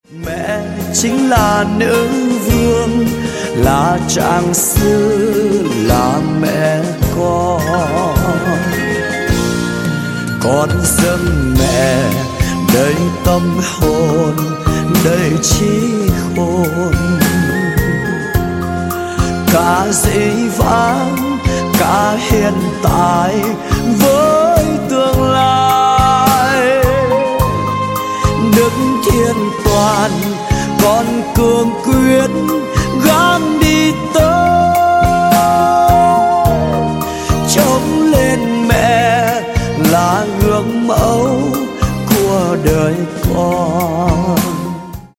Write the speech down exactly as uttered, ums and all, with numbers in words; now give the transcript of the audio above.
Mẹ chính là nữ vương, là trạng sư, là mẹ con. Con dâng mẹ đầy tâm hồn, đầy trí khôn, cả dĩ vãng cả hiện tại với tương lai. Đức Thiên Toàn con cương quyết